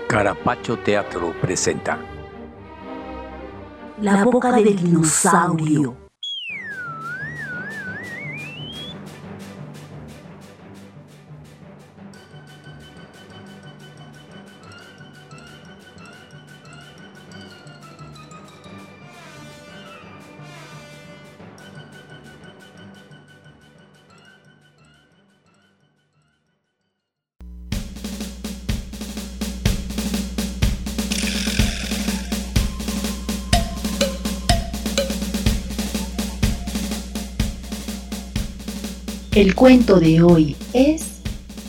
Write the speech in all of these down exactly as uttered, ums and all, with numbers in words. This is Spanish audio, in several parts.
Carapacho Teatro presenta La boca del dinosaurio. El cuento de hoy es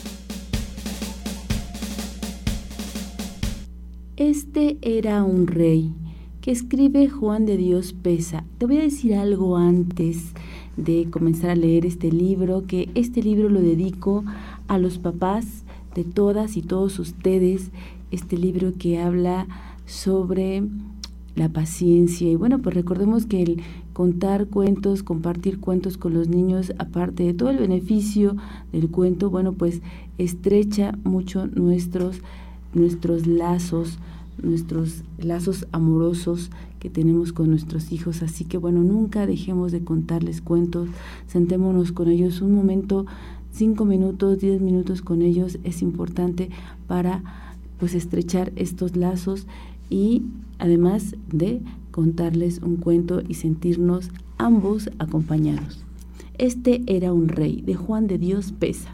Este era un rey, que escribe Juan de Dios Peza. Te voy a decir algo antes de comenzar a leer este libro, que este libro lo dedico a los papás de todas y todos ustedes, este libro que habla sobre la paciencia. Y bueno, pues recordemos que el contar cuentos, compartir cuentos con los niños, aparte de todo el beneficio del cuento, bueno, pues estrecha mucho nuestros, nuestros lazos, nuestros lazos amorosos que tenemos con nuestros hijos. Así que bueno, nunca dejemos de contarles cuentos, sentémonos con ellos un momento, cinco minutos, diez minutos con ellos, es importante para pues estrechar estos lazos y además de contarles un cuento y sentirnos ambos acompañados. Este era un rey, de Juan de Dios Peza.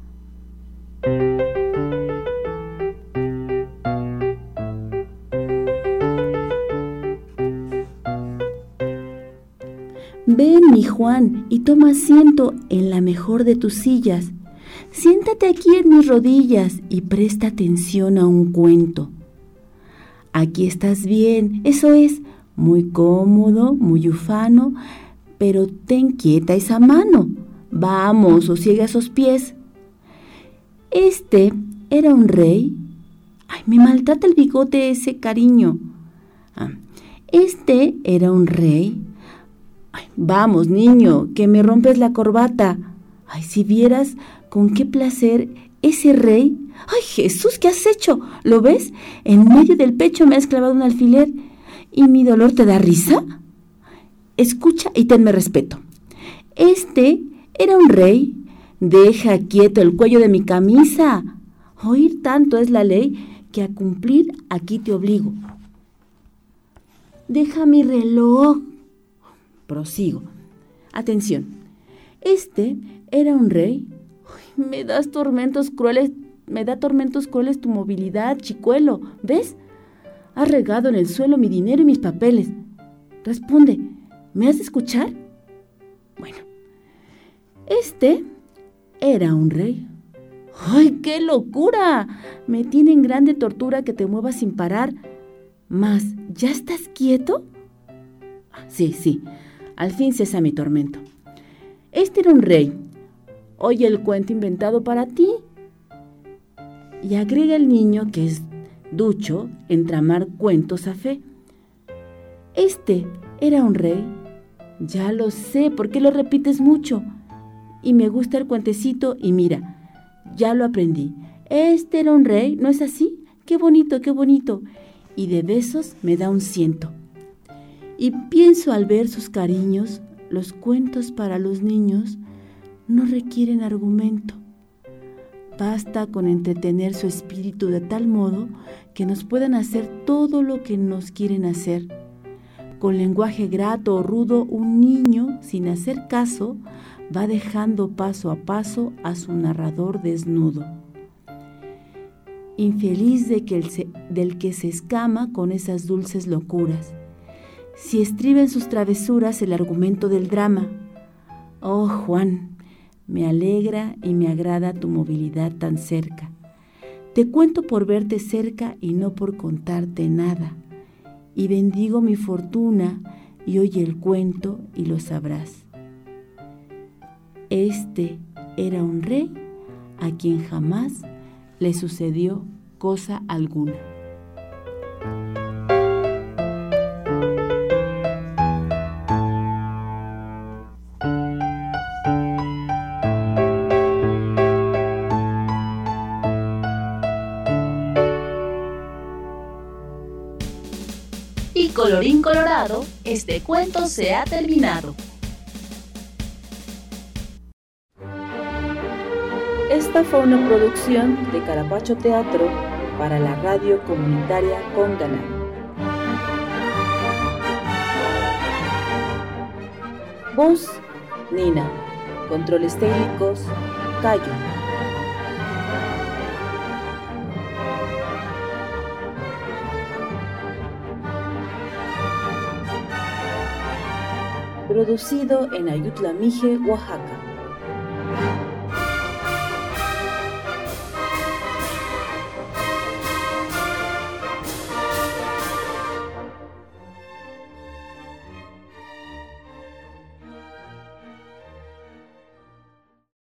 Ven, mi Juan, y toma asiento en la mejor de tus sillas. Siéntate aquí en mis rodillas y presta atención a un cuento. Aquí estás bien, eso es, muy cómodo, muy ufano, pero ten quieta esa mano. Vamos, sosiega esos pies. Este era un rey. Ay, me maltrata el bigote ese, cariño. Ah, este era un rey. Ay, vamos, niño, que me rompes la corbata. Ay, si vieras con qué placer ese rey. ¡Ay, Jesús! ¿Qué has hecho? ¿Lo ves? En medio del pecho me has clavado un alfiler. ¿Y mi dolor te da risa? Escucha y tenme respeto. Este era un rey. Deja quieto el cuello de mi camisa. Oír tanto es la ley que a cumplir aquí te obligo. Deja mi reloj. Prosigo. Atención. Este era un rey. Ay, me das tormentos crueles. Me da tormentos crueles tu movilidad, chicuelo. ¿Ves? Has regado en el suelo mi dinero y mis papeles. Responde, ¿me has de escuchar? Bueno, este era un rey. ¡Ay, qué locura! Me tiene en grande tortura que te muevas sin parar. Mas, ¿ya estás quieto? Sí, sí, al fin cesa mi tormento. Este era un rey. Oye el cuento inventado para ti. Y agrega el niño que es ducho en tramar cuentos a fe. Este era un rey. Ya lo sé, ¿por qué lo repites mucho? Y me gusta el cuentecito y mira, ya lo aprendí. Este era un rey, ¿no es así? Qué bonito, qué bonito. Y de besos me da un ciento. Y pienso al ver sus cariños, los cuentos para los niños no requieren argumento. Basta con entretener su espíritu de tal modo que nos puedan hacer todo lo que nos quieren hacer. Con lenguaje grato o rudo, un niño, sin hacer caso, va dejando paso a paso a su narrador desnudo. Infeliz de que el se, del que se escama con esas dulces locuras. Si estriba en sus travesuras el argumento del drama. Oh, Juan, me alegra y me agrada tu movilidad tan cerca. Te cuento por verte cerca y no por contarte nada. Y bendigo mi fortuna y oye el cuento y lo sabrás. Este era un rey a quien jamás le sucedió cosa alguna. Y colorín colorado, este cuento se ha terminado. Esta fue una producción de Carapacho Teatro para la radio comunitaria Conganá. Voz, Nina. Controles técnicos, Cayo. Producido en Ayutla Mije, Oaxaca.